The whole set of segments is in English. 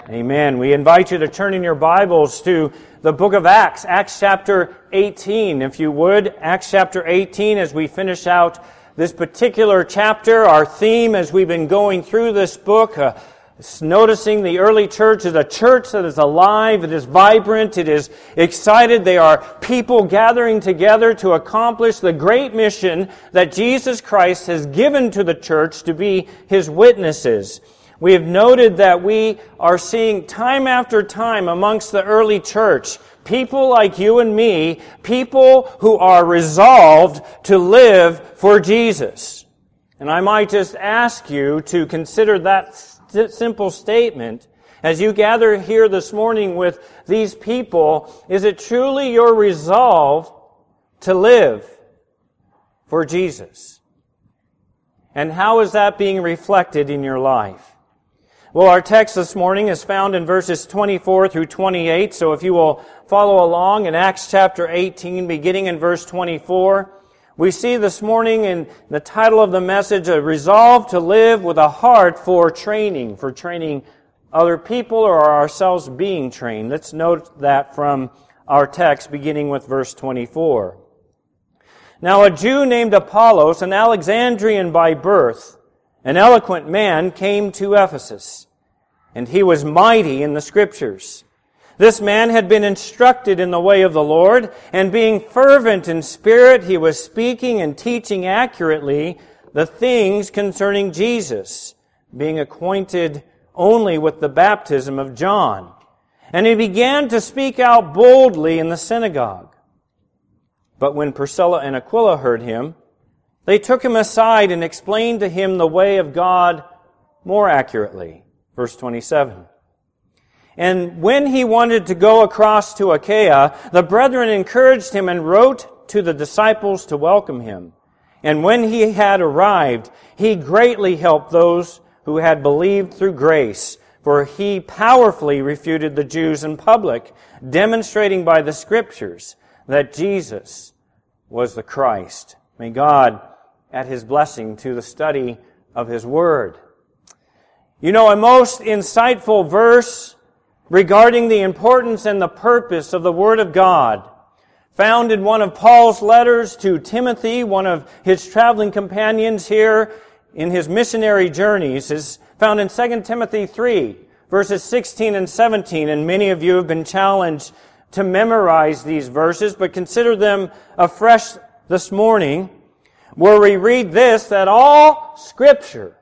Amen. We invite you to turn in your Bibles to the book of Acts, Acts chapter 18. If you would, Acts chapter 18, as we finish out this particular chapter, our theme as we've been going through this book, noticing the early church is a church that is alive, it is vibrant, it is excited. They are people gathering together to accomplish the great mission that Jesus Christ has given to the church to be His witnesses. We have noted that we are seeing time after time amongst the early church, people like you and me, people who are resolved to live for Jesus. And I might just ask you to consider that simple statement as you gather here this morning with these people. Is it truly your resolve to live for Jesus? And how is that being reflected in your life? Well, our text this morning is found in verses 24 through 28, so if you will follow along in Acts chapter 18, beginning in verse 24, we see this morning in the title of the message, a resolve to live with a heart for training other people or ourselves being trained. Let's note that from our text, beginning with verse 24. Now a Jew named Apollos, an Alexandrian by birth, an eloquent man, came to Ephesus, and he was mighty in the Scriptures. This man had been instructed in the way of the Lord, and being fervent in spirit, he was speaking and teaching accurately the things concerning Jesus, being acquainted only with the baptism of John. And he began to speak out boldly in the synagogue. But when Priscilla and Aquila heard him, they took him aside and explained to him the way of God more accurately. Verse 27. And when he wanted to go across to Achaia, the brethren encouraged him and wrote to the disciples to welcome him. And when he had arrived, he greatly helped those who had believed through grace, for he powerfully refuted the Jews in public, demonstrating by the Scriptures that Jesus was the Christ. May God add His blessing to the study of His Word. You know, a most insightful verse regarding the importance and the purpose of the Word of God, found in one of Paul's letters to Timothy, one of his traveling companions here in his missionary journeys, is found in 2 Timothy 3, verses 16 and 17. And many of you have been challenged to memorize these verses, but consider them afresh this morning, where we read this, that all Scripture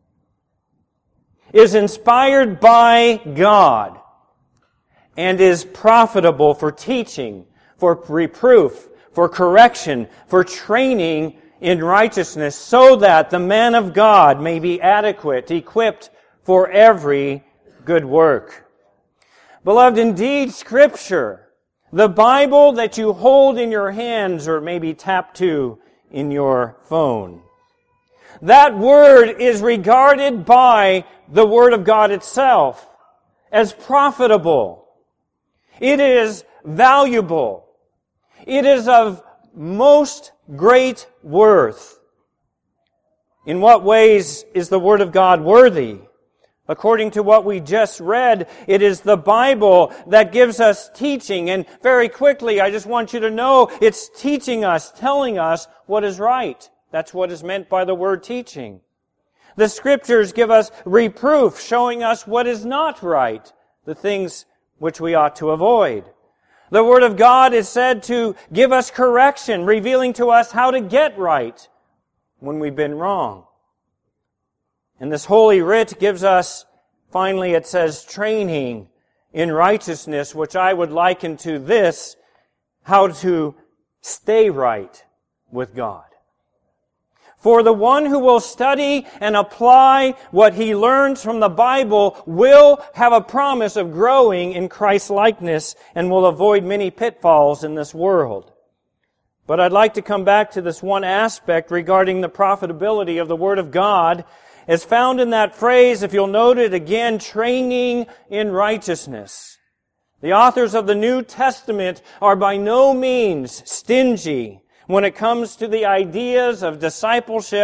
is inspired by God and is profitable for teaching, for reproof, for correction, for training in righteousness, so that the man of God may be adequate, equipped for every good work. Beloved, indeed, Scripture, the Bible that you hold in your hands or maybe tap to in your phone, that Word is regarded by the Word of God itself as profitable. It is valuable. It is of most great worth. In what ways is the Word of God worthy? According to what we just read, it is the Bible that gives us teaching. And very quickly, I just want you to know, it's teaching us, telling us what is right. That's what is meant by the word teaching. The Scriptures give us reproof, showing us what is not right, the things which we ought to avoid. The Word of God is said to give us correction, revealing to us how to get right when we've been wrong. And this Holy Writ gives us, finally it says, training in righteousness, which I would liken to this, how to stay right with God. For the one who will study and apply what he learns from the Bible will have a promise of growing in Christ-likeness and will avoid many pitfalls in this world. But I'd like to come back to this one aspect regarding the profitability of the Word of God, as found in that phrase, if you'll note it again, training in righteousness. The authors of the New Testament are by no means stingy when it comes to the ideas of discipleship,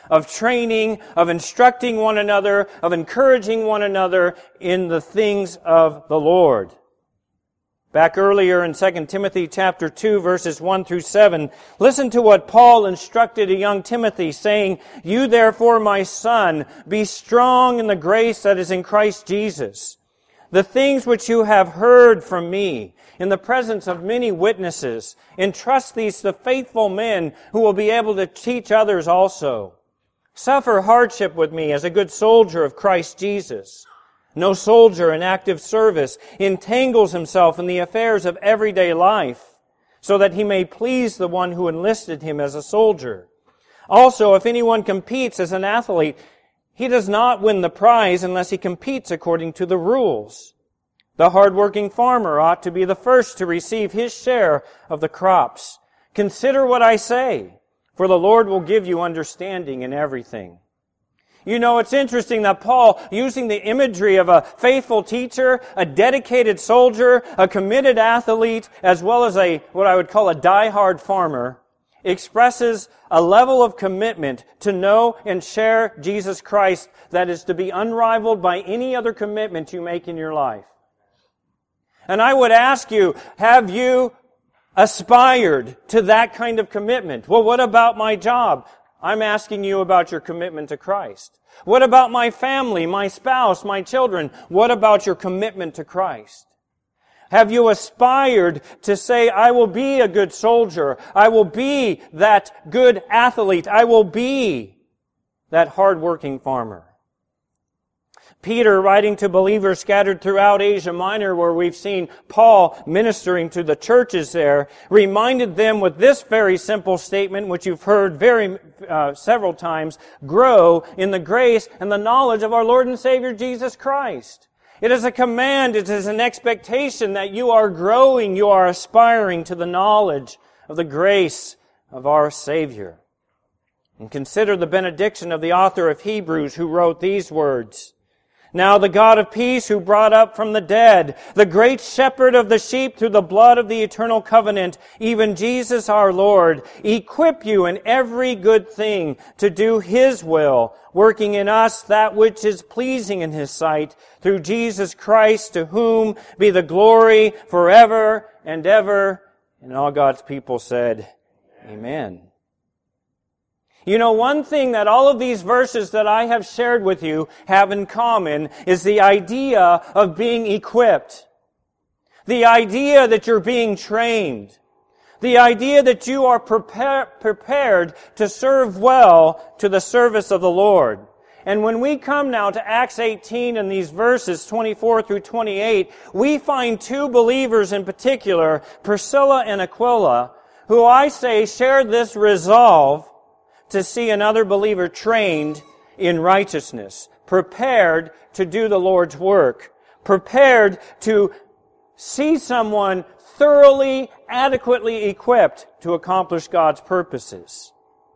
of training, of instructing one another, of encouraging one another in the things of the Lord. Back earlier in 2 Timothy chapter 2, verses 1 through 7, listen to what Paul instructed a young Timothy, saying, "You therefore, my son, be strong in the grace that is in Christ Jesus. The things which you have heard from me, in the presence of many witnesses, entrust these to faithful men who will be able to teach others also. Suffer hardship with me as a good soldier of Christ Jesus. No soldier in active service entangles himself in the affairs of everyday life, so that he may please the one who enlisted him as a soldier. Also, if anyone competes as an athlete, he does not win the prize unless he competes according to the rules. The hard-working farmer ought to be the first to receive his share of the crops. Consider what I say, for the Lord will give you understanding in everything." You know, it's interesting that Paul, using the imagery of a faithful teacher, a dedicated soldier, a committed athlete, as well as what I would call a die-hard farmer, expresses a level of commitment to know and share Jesus Christ that is to be unrivaled by any other commitment you make in your life. And I would ask you, have you aspired to that kind of commitment? Well, what about my job? I'm asking you about your commitment to Christ. What about my family, my spouse, my children? What about your commitment to Christ? Have you aspired to say, I will be a good soldier. I will be that good athlete. I will be that hard-working farmer. Peter, writing to believers scattered throughout Asia Minor, where we've seen Paul ministering to the churches there, reminded them with this very simple statement, which you've heard several times, grow in the grace and the knowledge of our Lord and Savior Jesus Christ. It is a command, it is an expectation that you are growing, you are aspiring to the knowledge of the grace of our Savior. And consider the benediction of the author of Hebrews, who wrote these words, "Now the God of peace, who brought up from the dead the great shepherd of the sheep through the blood of the eternal covenant, even Jesus our Lord, equip you in every good thing to do His will, working in us that which is pleasing in His sight, through Jesus Christ, to whom be the glory forever and ever." And all God's people said, Amen. You know, one thing that all of these verses that I have shared with you have in common is the idea of being equipped. The idea that you're being trained. The idea that you are prepared to serve well to the service of the Lord. And when we come now to Acts 18 and these verses 24 through 28, we find two believers in particular, Priscilla and Aquila, who I say shared this resolve to see another believer trained in righteousness, prepared to do the Lord's work, prepared to see someone thoroughly, adequately equipped to accomplish God's purposes.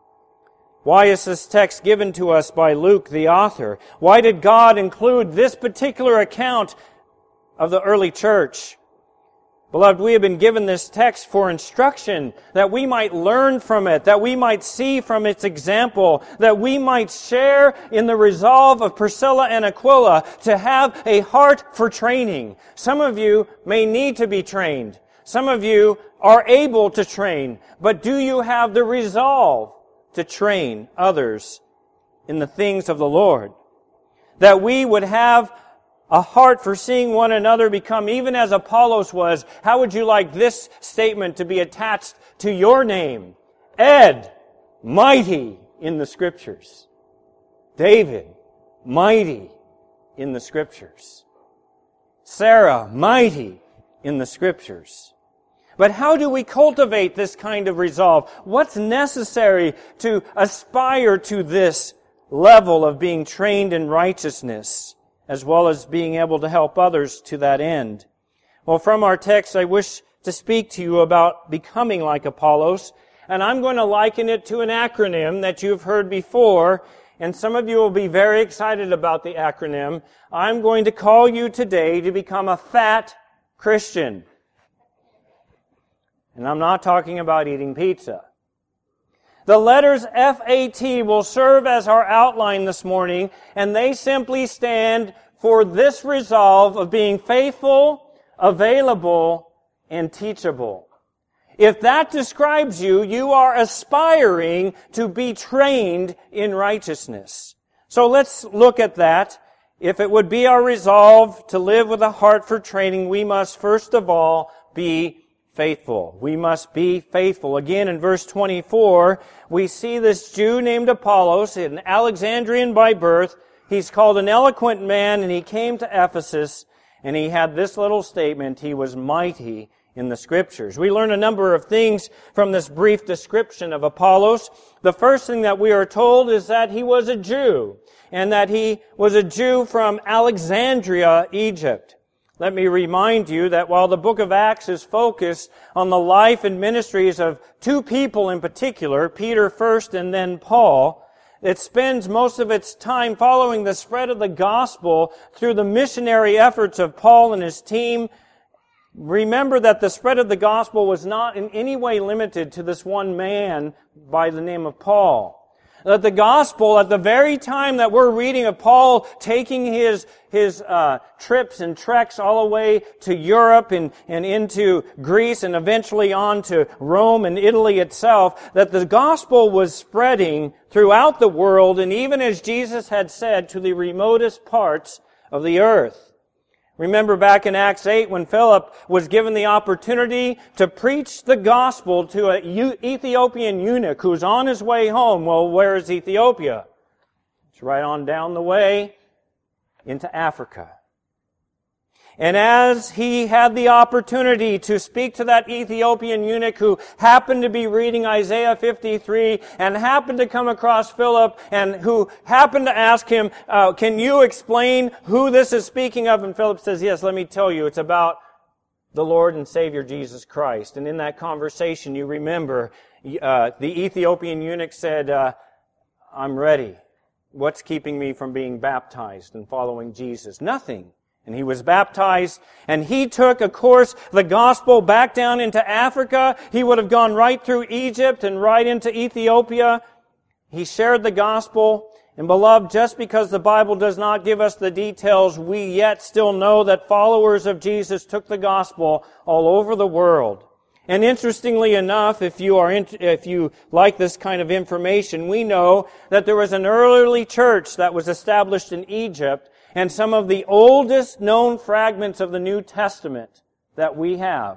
Why is this text given to us by Luke, the author? Why did God include this particular account of the early church? Beloved, we have been given this text for instruction, that we might learn from it, that we might see from its example, that we might share in the resolve of Priscilla and Aquila to have a heart for training. Some of you may need to be trained. Some of you are able to train. But do you have the resolve to train others in the things of the Lord? That we would have a heart for seeing one another become, even as Apollos was. How would you like this statement to be attached to your name? Ed, mighty in the Scriptures. David, mighty in the Scriptures. Sarah, mighty in the Scriptures. But how do we cultivate this kind of resolve? What's necessary to aspire to this level of being trained in righteousness, as well as being able to help others to that end? Well, from our text, I wish to speak to you about becoming like Apollos, and I'm going to liken it to an acronym that you've heard before, and some of you will be very excited about the acronym. I'm going to call you today to become a fat Christian. And I'm not talking about eating pizza. The letters FAT will serve as our outline this morning, and they simply stand for this resolve of being faithful, available, and teachable. If that describes you, you are aspiring to be trained in righteousness. So let's look at that. If it would be our resolve to live with a heart for training, we must first of all be faithful. We must be faithful. Again, in verse 24, we see this Jew named Apollos, an Alexandrian by birth. He's called an eloquent man, and he came to Ephesus, and he had this little statement: he was mighty in the Scriptures. We learn a number of things from this brief description of Apollos. The first thing that we are told is that he was a Jew, and that he was a Jew from Alexandria, Egypt. Let me remind you that while the book of Acts is focused on the life and ministries of two people in particular, Peter first and then Paul, it spends most of its time following the spread of the gospel through the missionary efforts of Paul and his team. Remember that the spread of the gospel was not in any way limited to this one man by the name of Paul. That the gospel, at the very time that we're reading of Paul taking his trips and treks all the way to Europe and into Greece and eventually on to Rome and Italy itself, that the gospel was spreading throughout the world, and even as Jesus had said, to the remotest parts of the earth. Remember back in Acts 8 when Philip was given the opportunity to preach the gospel to an Ethiopian eunuch who's on his way home. Well, where is Ethiopia? It's right on down the way into Africa. And as he had the opportunity to speak to that Ethiopian eunuch who happened to be reading Isaiah 53 and happened to come across Philip and who happened to ask him, can you explain who this is speaking of? And Philip says, yes, let me tell you, it's about the Lord and Savior Jesus Christ. And in that conversation, you remember, the Ethiopian eunuch said, I'm ready. What's keeping me from being baptized and following Jesus? Nothing. And he was baptized, and he took, of course, the gospel back down into Africa. He would have gone right through Egypt and right into Ethiopia. He shared the gospel. And beloved, just because the Bible does not give us the details, we yet still know that followers of Jesus took the gospel all over the world. And interestingly enough, if you like this kind of information, we know that there was an early church that was established in Egypt. And some of the oldest known fragments of the New Testament that we have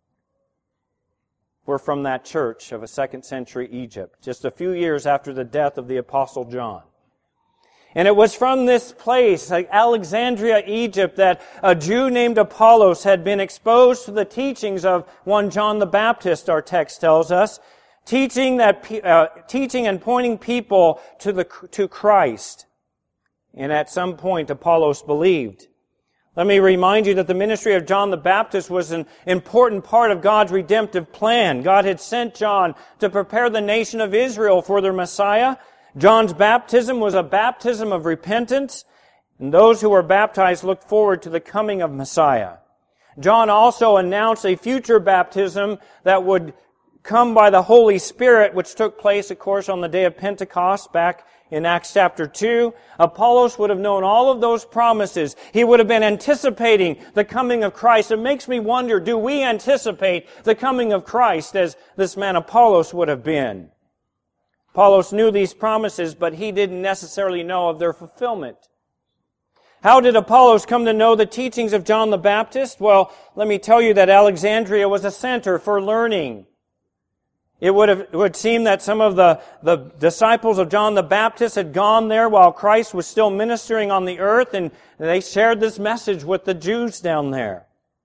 were from that church of a 2nd century Egypt, just a few years after the death of the Apostle John. And it was from this place, like Alexandria, Egypt, that a Jew named Apollos had been exposed to the teachings of one John the Baptist, our text tells us, teaching and pointing people to Christ. And at some point, Apollos believed. Let me remind you that the ministry of John the Baptist was an important part of God's redemptive plan. God had sent John to prepare the nation of Israel for their Messiah. John's baptism was a baptism of repentance, and those who were baptized looked forward to the coming of Messiah. John also announced a future baptism that would come by the Holy Spirit, which took place, of course, on the day of Pentecost back in Acts chapter 2. Apollos would have known all of those promises. He would have been anticipating the coming of Christ. It makes me wonder, do we anticipate the coming of Christ as this man Apollos would have been? Apollos knew these promises, but he didn't necessarily know of their fulfillment. How did Apollos come to know the teachings of John the Baptist? Well, let me tell you that Alexandria was a center for learning. It would seem that some of the disciples of John the Baptist had gone there while Christ was still ministering on the earth, and they shared this message with the Jews down there.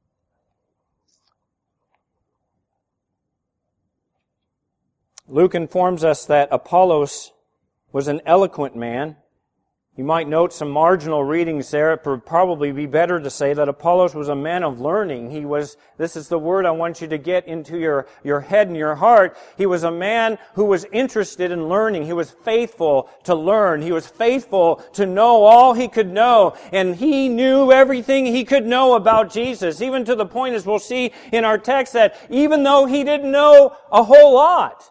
Luke informs us that Apollos was an eloquent man. You might note some marginal readings there. It would probably be better to say that Apollos was a man of learning. This is the word I want you to get into your head and your heart. He was a man who was interested in learning. He was faithful to learn. He was faithful to know all he could know. And he knew everything he could know about Jesus, even to the point, as we'll see in our text, that even though he didn't know a whole lot,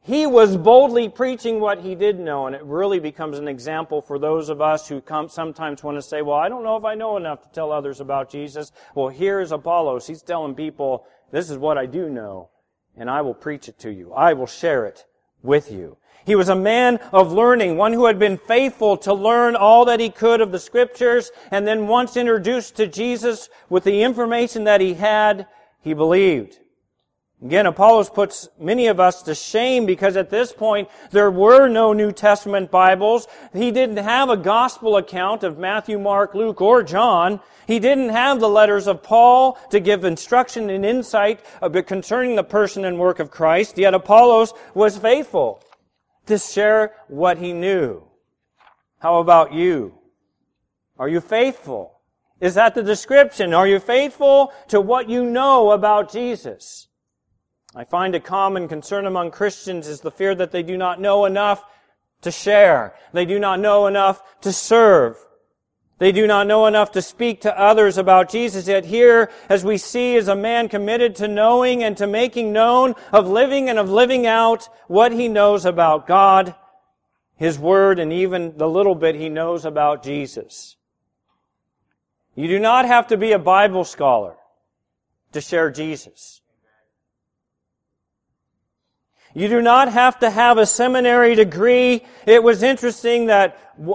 He was boldly preaching what he did know, and it really becomes an example for those of us who sometimes want to say, well, I don't know if I know enough to tell others about Jesus. Well, here's Apollos. He's telling people, this is what I do know, and I will preach it to you. I will share it with you. He was a man of learning, one who had been faithful to learn all that he could of the Scriptures, and then once introduced to Jesus with the information that he had, he believed. Again, Apollos puts many of us to shame because at this point there were no New Testament Bibles. He didn't have a gospel account of Matthew, Mark, Luke, or John. He didn't have the letters of Paul to give instruction and insight concerning the person and work of Christ. Yet Apollos was faithful to share what he knew. How about you? Are you faithful? Is that the description? Are you faithful to what you know about Jesus? I find a common concern among Christians is the fear that they do not know enough to share. They do not know enough to serve. They do not know enough to speak to others about Jesus. Yet here, as we see, is a man committed to knowing and to making known, of living and of living out what he knows about God, His Word, and even the little bit he knows about Jesus. You do not have to be a Bible scholar to share Jesus. You do not have to have a seminary degree. It was interesting that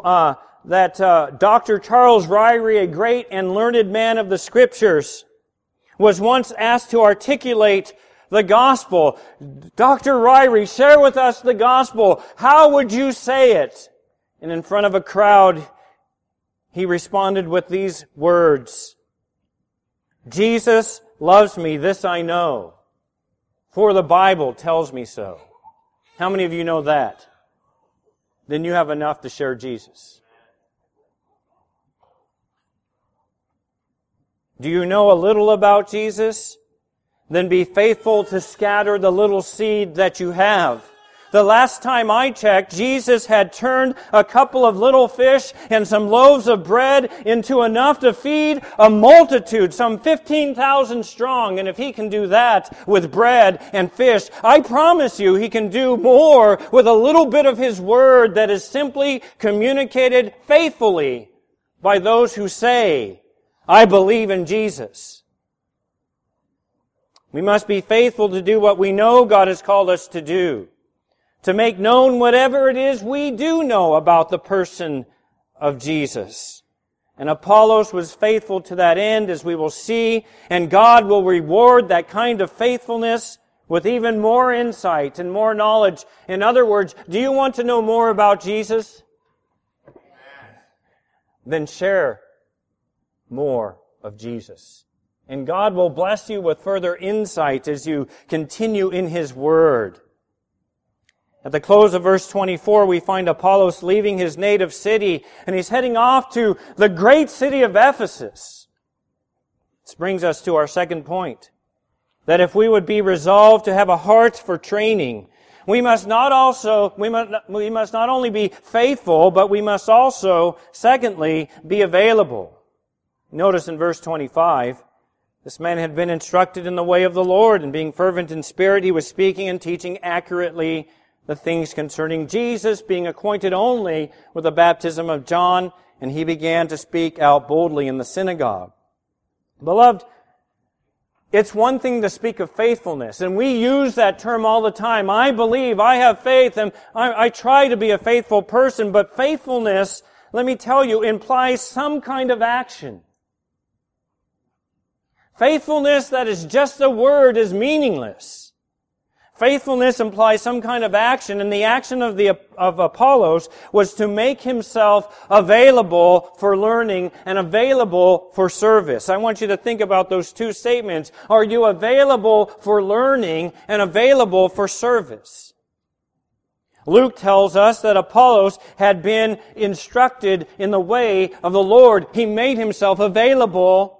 Dr. Charles Ryrie, a great and learned man of the Scriptures, was once asked to articulate the gospel. Dr. Ryrie, share with us the gospel. How would you say it? And in front of a crowd, he responded with these words, Jesus loves me, this I know. For the Bible tells me so. How many of you know that? Then you have enough to share Jesus. Do you know a little about Jesus? Then be faithful to scatter the little seed that you have. The last time I checked, Jesus had turned a couple of little fish and some loaves of bread into enough to feed a multitude, some 15,000 strong. And if He can do that with bread and fish, I promise you He can do more with a little bit of His Word that is simply communicated faithfully by those who say, I believe in Jesus. We must be faithful to do what we know God has called us to do, to make known whatever it is we do know about the person of Jesus. And Apollos was faithful to that end, as we will see, and God will reward that kind of faithfulness with even more insight and more knowledge. In other words, do you want to know more about Jesus? Then share more of Jesus. And God will bless you with further insight as you continue in His Word. At the close of verse 24, we find Apollos leaving his native city, and he's heading off to the great city of Ephesus. This brings us to our second point, that if we would be resolved to have a heart for training, we must not only be faithful, but we must also, secondly, be available. Notice in verse 25, this man had been instructed in the way of the Lord, and being fervent in spirit, he was speaking and teaching accurately the things concerning Jesus, being acquainted only with the baptism of John, and he began to speak out boldly in the synagogue. Beloved, it's one thing to speak of faithfulness, and we use that term all the time. I believe, I have faith, and I try to be a faithful person, but faithfulness, let me tell you, implies some kind of action. Faithfulness that is just a word is meaningless. Faithfulness implies some kind of action, and the action of Apollos was to make himself available for learning and available for service. I want you to think about those two statements. Are you available for learning and available for service? Luke tells us that Apollos had been instructed in the way of the Lord. He made himself available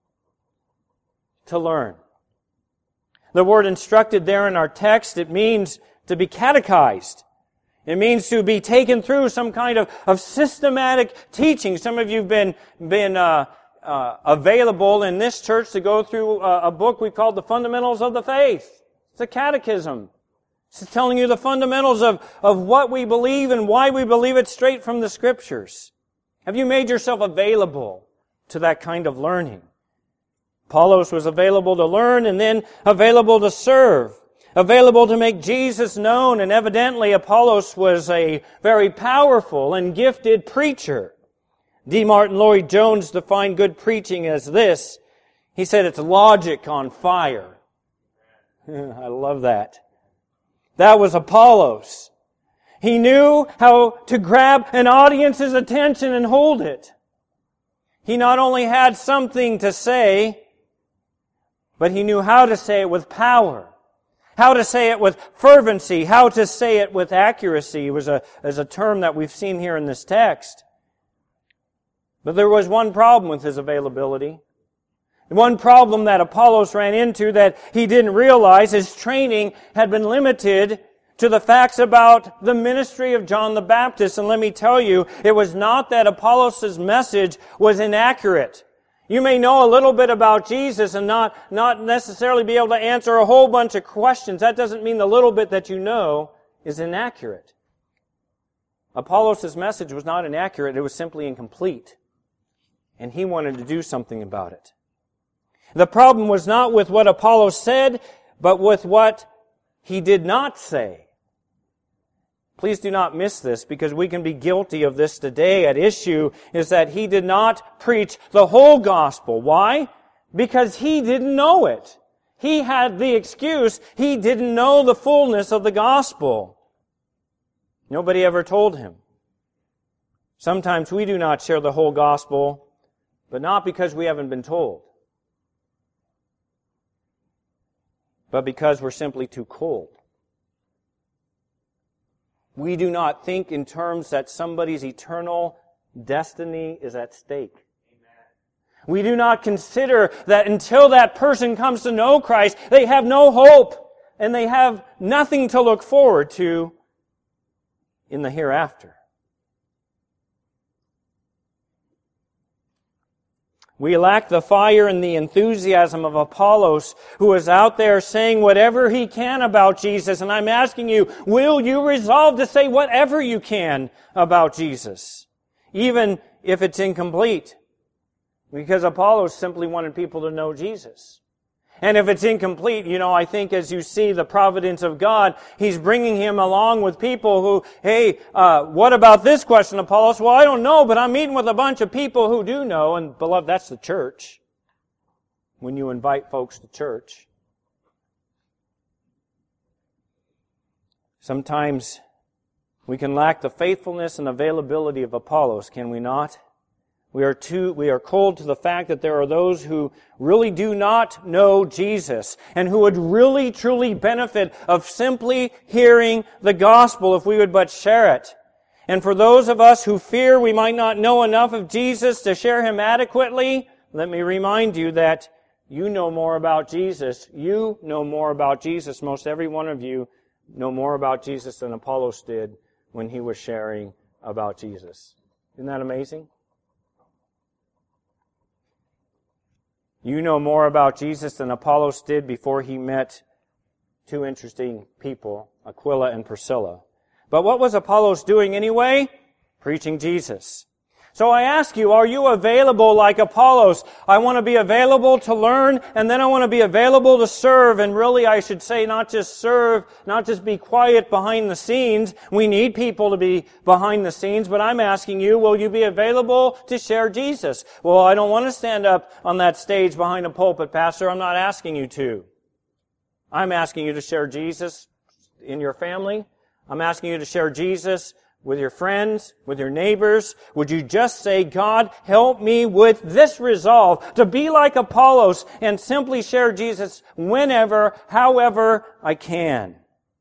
to learn. The word instructed there in our text, it means to be catechized. It means to be taken through some kind of systematic teaching. Some of you have been available in this church to go through a book we call The Fundamentals of the Faith. It's a catechism. It's telling you the fundamentals of what we believe and why we believe it straight from the Scriptures. Have you made yourself available to that kind of learning? Apollos was available to learn and then available to serve, available to make Jesus known, and evidently Apollos was a very powerful and gifted preacher. D. Martin Lloyd-Jones defined good preaching as this. He said it's logic on fire. I love that. That was Apollos. He knew how to grab an audience's attention and hold it. He not only had something to say, but he knew how to say it with power, how to say it with fervency, how to say it with accuracy. It was a term that we've seen here in this text. But there was one problem with his availability. One problem that Apollos ran into that he didn't realize, his training had been limited to the facts about the ministry of John the Baptist. And let me tell you, it was not that Apollos' message was inaccurate. You may know a little bit about Jesus and not necessarily be able to answer a whole bunch of questions. That doesn't mean the little bit that you know is inaccurate. Apollos' message was not inaccurate, it was simply incomplete. And he wanted to do something about it. The problem was not with what Apollos said, but with what he did not say. Please do not miss this, because we can be guilty of this today. At issue is that he did not preach the whole gospel. Why? Because he didn't know it. He had the excuse, he didn't know the fullness of the gospel. Nobody ever told him. Sometimes we do not share the whole gospel, but not because we haven't been told, but because we're simply too cold. We do not think in terms that somebody's eternal destiny is at stake. We do not consider that until that person comes to know Christ, they have no hope and they have nothing to look forward to in the hereafter. We lack the fire and the enthusiasm of Apollos, who is out there saying whatever he can about Jesus. And I'm asking you, will you resolve to say whatever you can about Jesus, even if it's incomplete? Because Apollos simply wanted people to know Jesus. And if it's incomplete, I think as you see the providence of God, He's bringing him along with people who, hey, what about this question, Apollos? Well, I don't know, but I'm meeting with a bunch of people who do know. And beloved, that's the church. When you invite folks to church. Sometimes we can lack the faithfulness and availability of Apollos, can we not? We are cold to the fact that there are those who really do not know Jesus and who would really truly benefit of simply hearing the gospel if we would but share it. And for those of us who fear we might not know enough of Jesus to share Him adequately, let me remind you that you know more about Jesus. You know more about Jesus. Most every one of you know more about Jesus than Apollos did when he was sharing about Jesus. Isn't that amazing? You know more about Jesus than Apollos did before he met two interesting people, Aquila and Priscilla. But what was Apollos doing anyway? Preaching Jesus. So I ask you, are you available like Apollos? I want to be available to learn, and then I want to be available to serve. And really, I should say, not just serve, not just be quiet behind the scenes. We need people to be behind the scenes, but I'm asking you, will you be available to share Jesus? Well, I don't want to stand up on that stage behind a pulpit, Pastor. I'm not asking you to. I'm asking you to share Jesus in your family. I'm asking you to share Jesus with your friends, with your neighbors. Would you just say, God, help me with this resolve to be like Apollos and simply share Jesus whenever, however I can?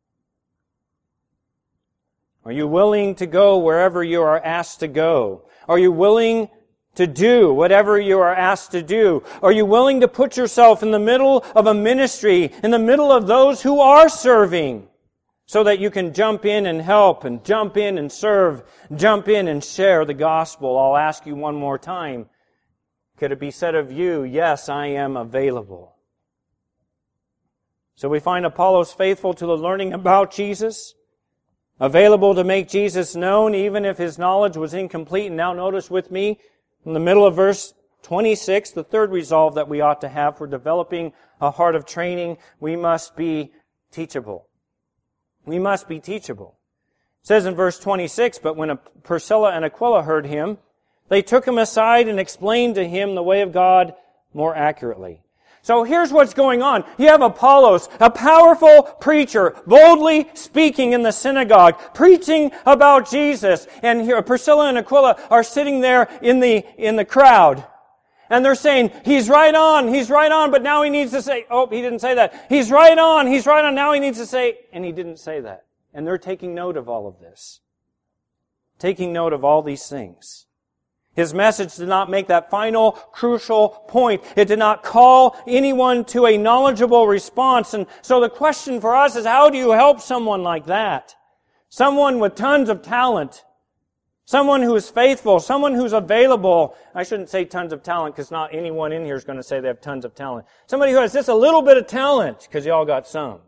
Are you willing to go wherever you are asked to go? Are you willing to do whatever you are asked to do? Are you willing to put yourself in the middle of a ministry, in the middle of those who are serving, so that you can jump in and help and jump in and serve, jump in and share the gospel? I'll ask you one more time. Could it be said of you, yes, I am available? So we find Apollos faithful to the learning about Jesus, available to make Jesus known even if his knowledge was incomplete. And now notice with me, in the middle of verse 26, the third resolve that we ought to have for developing a heart of training, we must be teachable. We must be teachable. It says in verse 26, but when Priscilla and Aquila heard him, they took him aside and explained to him the way of God more accurately. So here's what's going on. You have Apollos, a powerful preacher, boldly speaking in the synagogue, preaching about Jesus. And here Priscilla and Aquila are sitting there in the crowd. And they're saying, he's right on, but now he needs to say, oh, he didn't say that. He's right on, now he needs to say, and he didn't say that. And they're taking note of all of this. Taking note of all these things. His message did not make that final, crucial point. It did not call anyone to a knowledgeable response. And so the question for us is, how do you help someone like that? Someone with tons of talent. Someone who is faithful. Someone who's available. I shouldn't say tons of talent because not anyone in here is going to say they have tons of talent. Somebody who has just a little bit of talent because you all got some.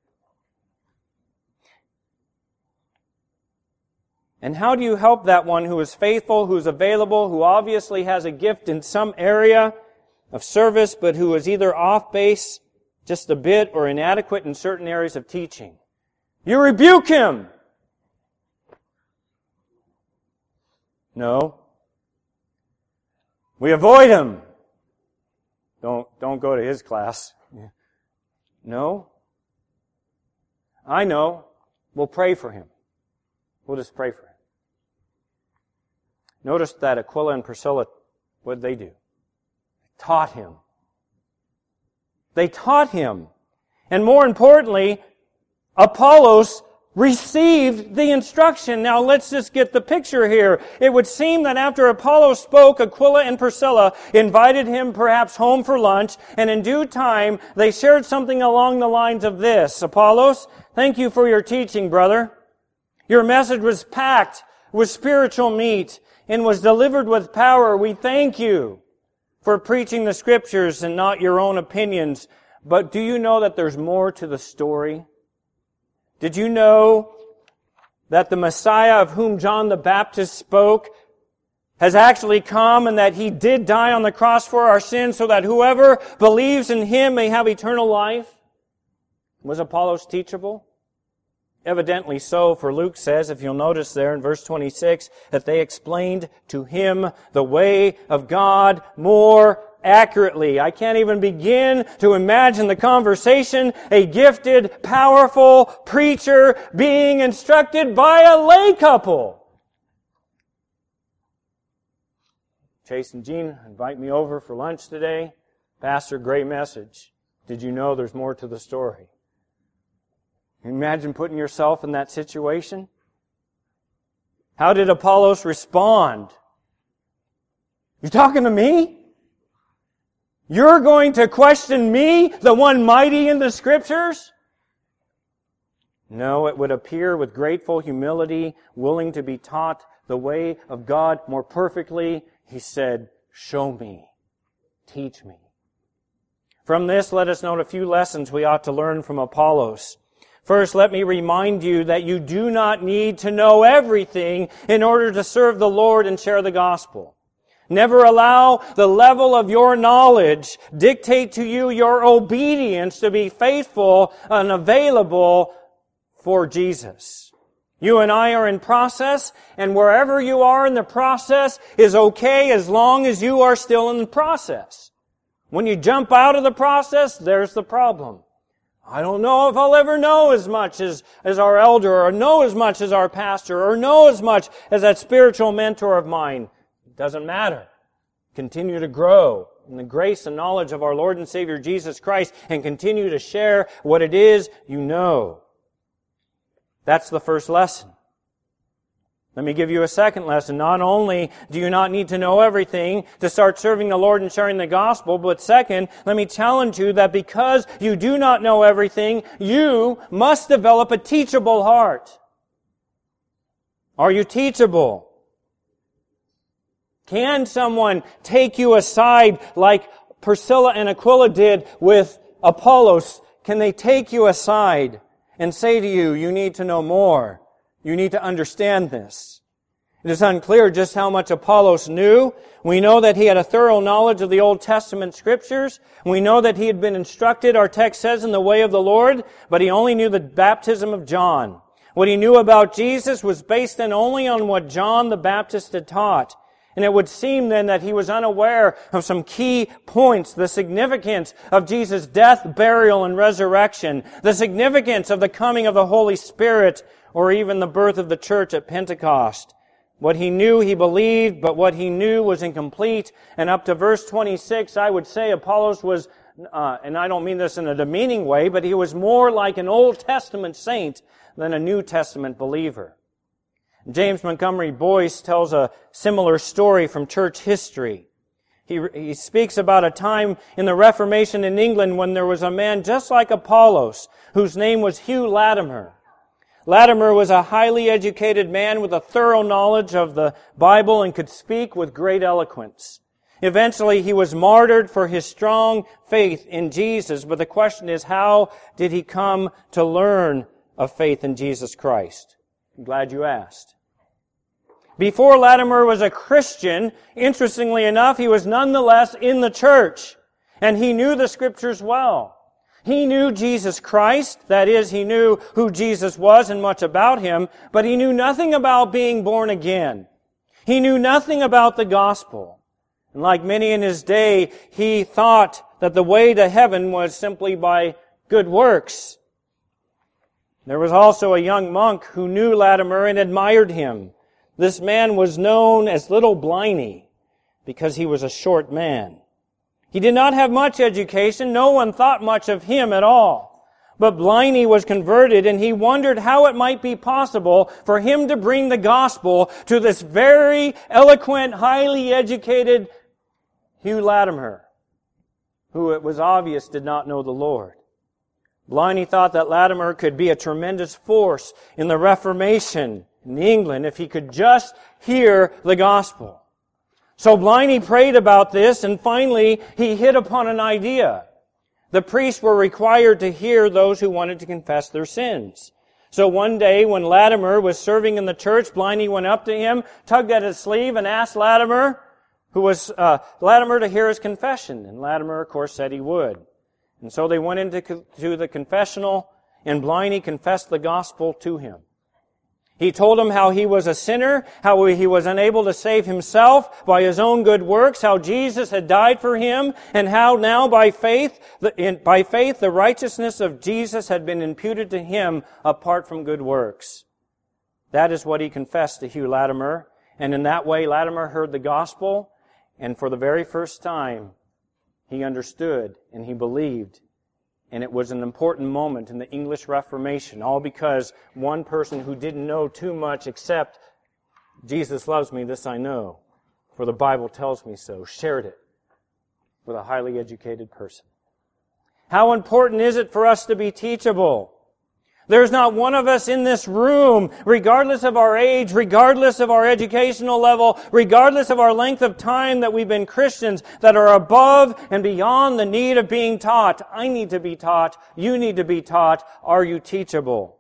And how do you help that one who is faithful, who is available, who obviously has a gift in some area of service, but who is either off base just a bit or inadequate in certain areas of teaching? You rebuke him. No. We avoid him. Don't go to his class. No. I know. We'll pray for him. We'll just pray for him. Notice that Aquila and Priscilla, what did they do? They taught him. They taught him. And more importantly, Apollos received the instruction. Now let's just get the picture here. It would seem that after Apollos spoke, Aquila and Priscilla invited him perhaps home for lunch, and in due time they shared something along the lines of this. Apollos, thank you for your teaching, brother. Your message was packed with spiritual meat and was delivered with power. We thank you for preaching the Scriptures and not your own opinions. But do you know that there's more to the story? Did you know that the Messiah of whom John the Baptist spoke has actually come and that He did die on the cross for our sins so that whoever believes in Him may have eternal life? Was Apollos teachable? Evidently so, for Luke says, if you'll notice there in verse 26, that they explained to him the way of God more accurately. I can't even begin to imagine the conversation, a gifted, powerful preacher being instructed by a lay couple. Chase and Jean invite me over for lunch today. Pastor, great message. Did you know there's more to the story? Imagine putting yourself in that situation. How did Apollos respond? You talking to me? You're going to question me, the one mighty in the Scriptures? No, it would appear with grateful humility, willing to be taught the way of God more perfectly. He said, show me, teach me. From this, let us note a few lessons we ought to learn from Apollos. First, let me remind you that you do not need to know everything in order to serve the Lord and share the gospel. Never allow the level of your knowledge dictate to you your obedience to be faithful and available for Jesus. You and I are in process, and wherever you are in the process is okay as long as you are still in the process. When you jump out of the process, there's the problem. I don't know if I'll ever know as much as our elder, or know as much as our pastor, or know as much as that spiritual mentor of mine. It doesn't matter. Continue to grow in the grace and knowledge of our Lord and Savior Jesus Christ, and continue to share what it is you know. That's the first lesson. Let me give you a second lesson. Not only do you not need to know everything to start serving the Lord and sharing the gospel, but second, let me challenge you that because you do not know everything, you must develop a teachable heart. Are you teachable? Can someone take you aside like Priscilla and Aquila did with Apollos? can they take you aside and say to you, you need to know more. You need to understand this. It is unclear just how much Apollos knew. We know that he had a thorough knowledge of the Old Testament Scriptures. We know that he had been instructed, our text says, in the way of the Lord, but he only knew the baptism of John. What he knew about Jesus was based then only on what John the Baptist had taught. And it would seem then that he was unaware of some key points, the significance of Jesus' death, burial, and resurrection, the significance of the coming of the Holy Spirit, or even the birth of the church at Pentecost. What he knew, he believed, but what he knew was incomplete. And up to verse 26, I would say Apollos was, and I don't mean this in a demeaning way, but he was more like an Old Testament saint than a New Testament believer. James Montgomery Boyce tells a similar story from church history. He speaks about a time in the Reformation in England when there was a man just like Apollos, whose name was Hugh Latimer. Latimer was a highly educated man with a thorough knowledge of the Bible and could speak with great eloquence. Eventually, he was martyred for his strong faith in Jesus, but the question is, how did he come to learn of faith in Jesus Christ? I'm glad you asked. Before Latimer was a Christian, interestingly enough, he was nonetheless in the church, and he knew the Scriptures well. He knew Jesus Christ, that is, he knew who Jesus was and much about Him, but he knew nothing about being born again. He knew nothing about the gospel. And like many in his day, he thought that the way to heaven was simply by good works. There was also a young monk who knew Latimer and admired him. This man was known as Little Bliney because he was a short man. He did not have much education. No one thought much of him at all. But Bliney was converted, and he wondered how it might be possible for him to bring the gospel to this very eloquent, highly educated Hugh Latimer, who it was obvious did not know the Lord. Bliney thought that Latimer could be a tremendous force in the Reformation in England if he could just hear the gospel. So Bliney prayed about this, and finally he hit upon an idea. The priests were required to hear those who wanted to confess their sins. So one day when Latimer was serving in the church, Bliney went up to him, tugged at his sleeve, and asked Latimer to hear his confession. And Latimer, of course, said he would. And so they went into the confessional, and Bliney confessed the gospel to him. He told him how he was a sinner, how he was unable to save himself by his own good works, how Jesus had died for him, and how now by faith the righteousness of Jesus had been imputed to him apart from good works. That is what he confessed to Hugh Latimer, and in that way Latimer heard the gospel, and for the very first time he understood and he believed. And it was an important moment in the English Reformation, all because one person who didn't know too much except Jesus loves me, this I know, for the Bible tells me so, shared it with a highly educated person. How important is it for us to be teachable? There's not one of us in this room, regardless of our age, regardless of our educational level, regardless of our length of time that we've been Christians, that are above and beyond the need of being taught. I need to be taught. You need to be taught. Are you teachable?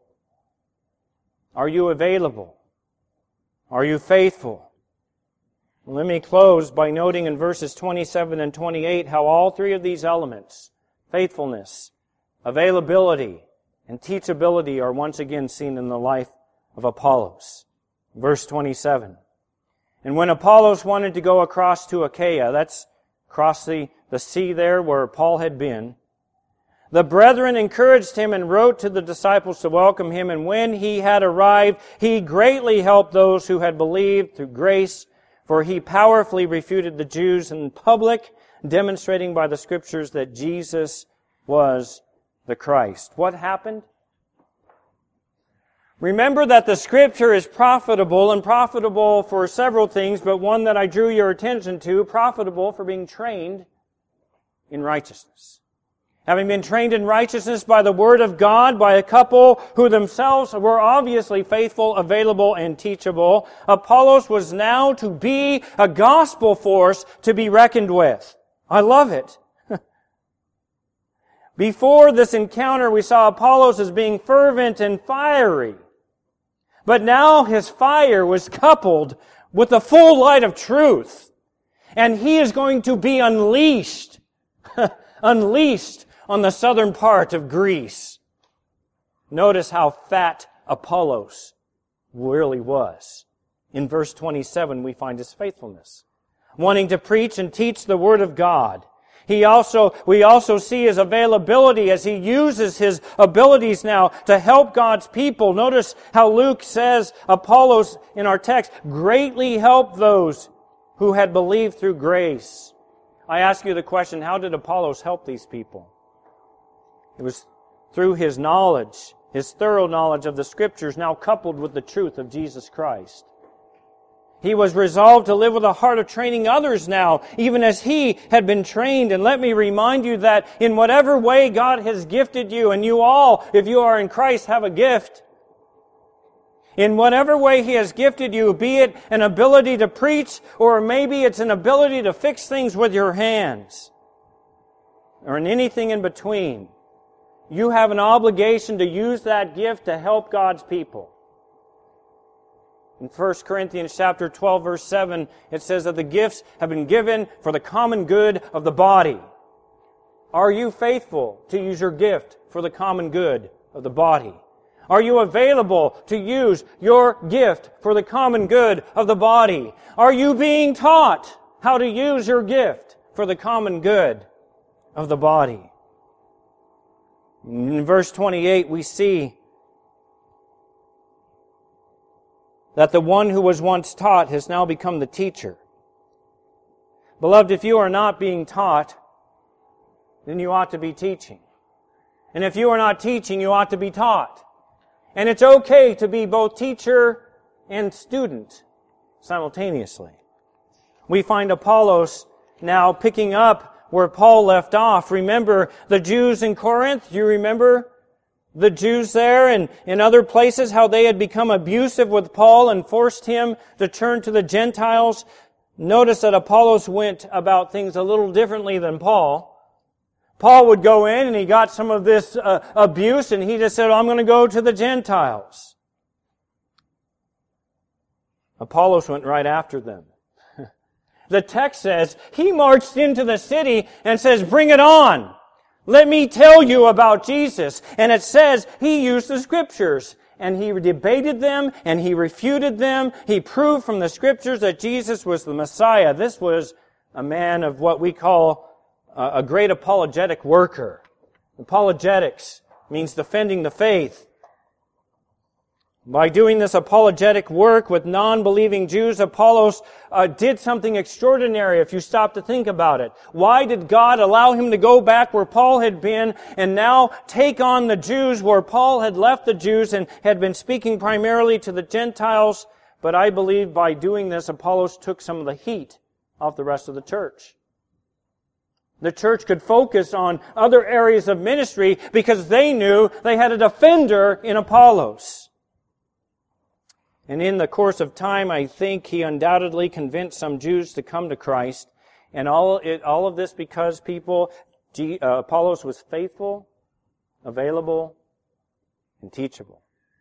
Are you available? Are you faithful? Let me close by noting in verses 27 and 28 how all three of these elements, faithfulness, availability, and teachability, are once again seen in the life of Apollos. Verse 27. And when Apollos wanted to go across to Achaia, that's across the sea there where Paul had been, the brethren encouraged him and wrote to the disciples to welcome him. And when he had arrived, he greatly helped those who had believed through grace, for he powerfully refuted the Jews in public, demonstrating by the Scriptures that Jesus was the Christ. What happened? Remember that the Scripture is profitable, and profitable for several things, but one that I drew your attention to, profitable for being trained in righteousness. Having been trained in righteousness by the Word of God, by a couple who themselves were obviously faithful, available, and teachable, Apollos was now to be a gospel force to be reckoned with. I love it. Before this encounter, we saw Apollos as being fervent and fiery. But now his fire was coupled with the full light of truth. And he is going to be unleashed, unleashed on the southern part of Greece. Notice how fat Apollos really was. In verse 27, we find his faithfulness. Wanting to preach and teach the Word of God. We also see his availability as he uses his abilities now to help God's people. Notice how Luke says Apollos in our text greatly helped those who had believed through grace. I ask you the question, how did Apollos help these people? It was through his knowledge, his thorough knowledge of the Scriptures, now coupled with the truth of Jesus Christ. He was resolved to live with a heart of training others now, even as he had been trained. And let me remind you that in whatever way God has gifted you, and you all, if you are in Christ, have a gift. In whatever way He has gifted you, be it an ability to preach, or maybe it's an ability to fix things with your hands, or in anything in between, you have an obligation to use that gift to help God's people. In 1 Corinthians chapter 12, verse 7, it says that the gifts have been given for the common good of the body. Are you faithful to use your gift for the common good of the body? Are you available to use your gift for the common good of the body? Are you being taught how to use your gift for the common good of the body? In verse 28, we see that the one who was once taught has now become the teacher. Beloved, if you are not being taught, then you ought to be teaching. And if you are not teaching, you ought to be taught. And it's okay to be both teacher and student simultaneously. We find Apollos now picking up where Paul left off. Remember the Jews in Corinth? Do you remember the Jews there and in other places, how they had become abusive with Paul and forced him to turn to the Gentiles? Notice that Apollos went about things a little differently than Paul. Paul would go in and he got some of this abuse and he just said, I'm going to go to the Gentiles. Apollos went right after them. The text says, he marched into the city and says, bring it on. Let me tell you about Jesus. And it says he used the Scriptures. And he debated them and he refuted them. He proved from the Scriptures that Jesus was the Messiah. This was a man of what we call a great apologetic worker. Apologetics means defending the faith. By doing this apologetic work with non-believing Jews, Apollos did something extraordinary if you stop to think about it. Why did God allow him to go back where Paul had been and now take on the Jews where Paul had left the Jews and had been speaking primarily to the Gentiles? But I believe by doing this, Apollos took some of the heat off the rest of the church. The church could focus on other areas of ministry because they knew they had a defender in Apollos. And in the course of time, I think he undoubtedly convinced some Jews to come to Christ. And all of this because Apollos was faithful, available, and teachable.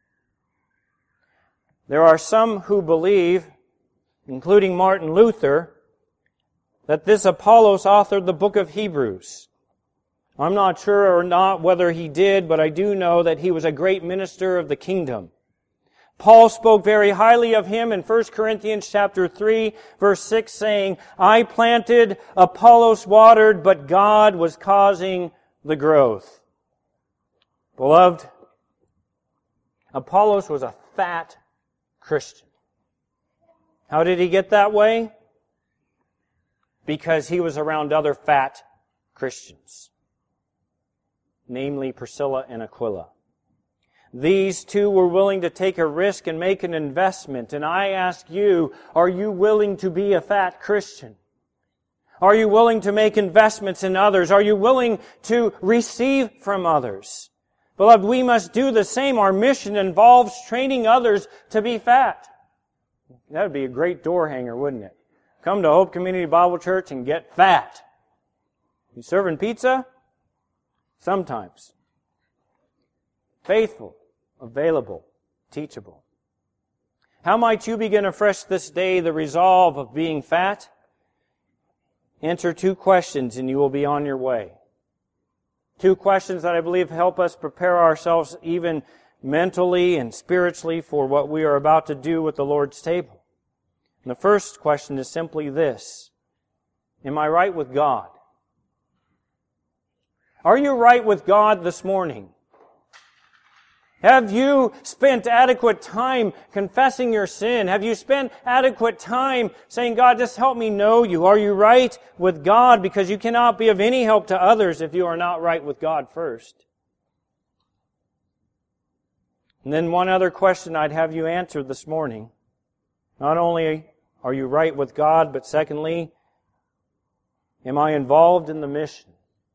There are some who believe, including Martin Luther, that this Apollos authored the book of Hebrews. I'm not sure or not whether he did, but I do know that he was a great minister of the kingdom. Paul spoke very highly of him in 1 Corinthians chapter 3, verse 6, saying, I planted, Apollos watered, but God was causing the growth. Beloved, Apollos was a fat Christian. How did he get that way? Because he was around other fat Christians, namely Priscilla and Aquila. These two were willing to take a risk and make an investment. And I ask you, are you willing to be a fat Christian? Are you willing to make investments in others? Are you willing to receive from others? Beloved, we must do the same. Our mission involves training others to be fat. That would be a great door hanger, wouldn't it? Come to Hope Community Bible Church and get fat. You serving pizza? Sometimes. Faithful, available, teachable. How might you begin afresh this day the resolve of being fat? Answer 2 questions and you will be on your way. 2 questions that I believe help us prepare ourselves even mentally and spiritually for what we are about to do with the Lord's table. And the first question is simply this: am I right with God? Are you right with God this morning? Have you spent adequate time confessing your sin? Have you spent adequate time saying, God, just help me know you? Are you right with God? Because you cannot be of any help to others if you are not right with God first. And then one other question I'd have you answer this morning. Not only are you right with God, but secondly, am I involved in the mission?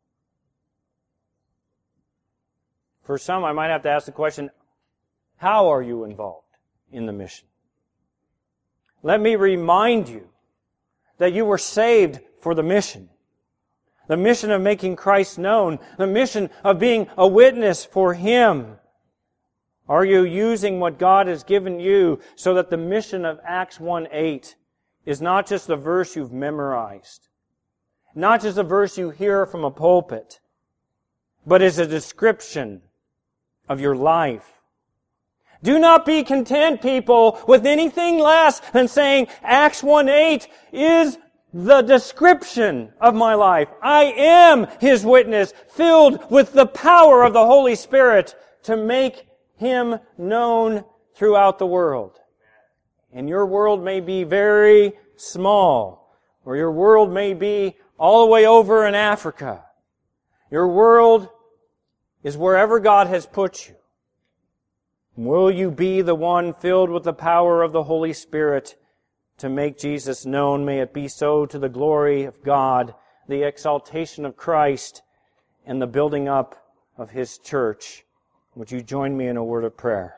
For some, I might have to ask the question, how are you involved in the mission? Let me remind you that you were saved for the mission. The mission of making Christ known. The mission of being a witness for Him. Are you using what God has given you so that the mission of Acts 1:8 is not just a verse you've memorized, not just a verse you hear from a pulpit, but is a description of your life? Do not be content, people, with anything less than saying Acts 1:8 is the description of my life. I am His witness, filled with the power of the Holy Spirit to make Him known throughout the world. And your world may be very small, or your world may be all the way over in Africa. Your world is wherever God has put you. Will you be the one filled with the power of the Holy Spirit to make Jesus known? May it be so, to the glory of God, the exaltation of Christ, and the building up of His church. Would you join me in a word of prayer?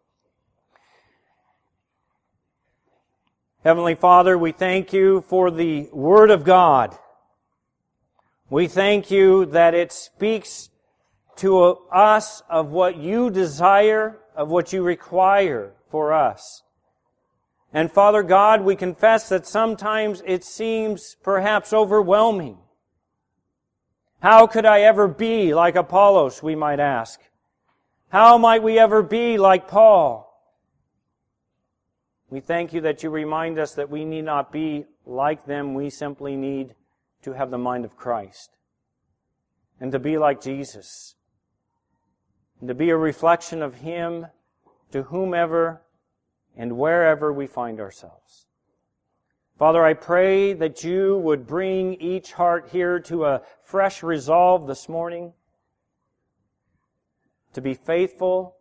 Heavenly Father, we thank You for the Word of God. We thank You that it speaks to us of what You desire, of what You require for us. And Father God, we confess that sometimes it seems perhaps overwhelming. How could I ever be like Apollos, we might ask? How might we ever be like Paul? We thank You that You remind us that we need not be like them. We simply need to have the mind of Christ and to be like Jesus and to be a reflection of Him to whomever and wherever we find ourselves. Father, I pray that You would bring each heart here to a fresh resolve this morning to be faithful,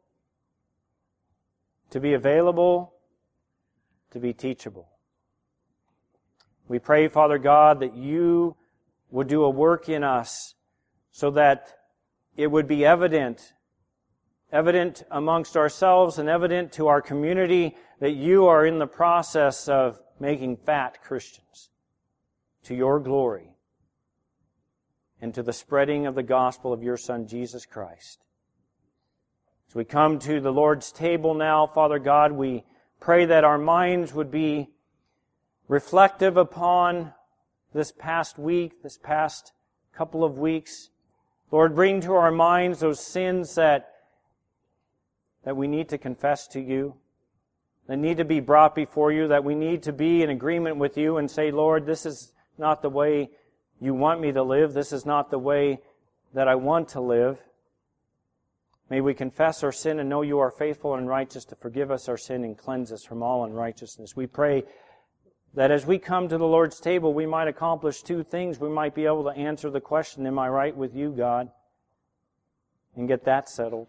to be available, to be teachable. We pray, Father God, that You would do a work in us so that it would be evident amongst ourselves and evident to our community that You are in the process of making fat Christians to Your glory and to the spreading of the gospel of Your Son, Jesus Christ. As we come to the Lord's table now, Father God, we pray that our minds would be reflective upon this past week, this past couple of weeks. Lord, bring to our minds those sins that we need to confess to You, that need to be brought before You, that we need to be in agreement with You and say, Lord, this is not the way You want me to live. This is not the way that I want to live. May we confess our sin and know You are faithful and righteous to forgive us our sin and cleanse us from all unrighteousness. We pray that as we come to the Lord's table, we might accomplish 2 things. We might be able to answer the question, am I right with You, God? And get that settled.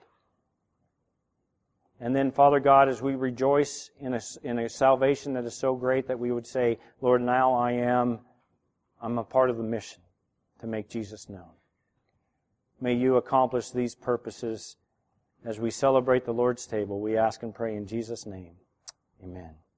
And then, Father God, as we rejoice in a salvation that is so great, that we would say, Lord, now I'm a part of the mission to make Jesus known. May You accomplish these purposes as we celebrate the Lord's table. We ask and pray in Jesus' name. Amen.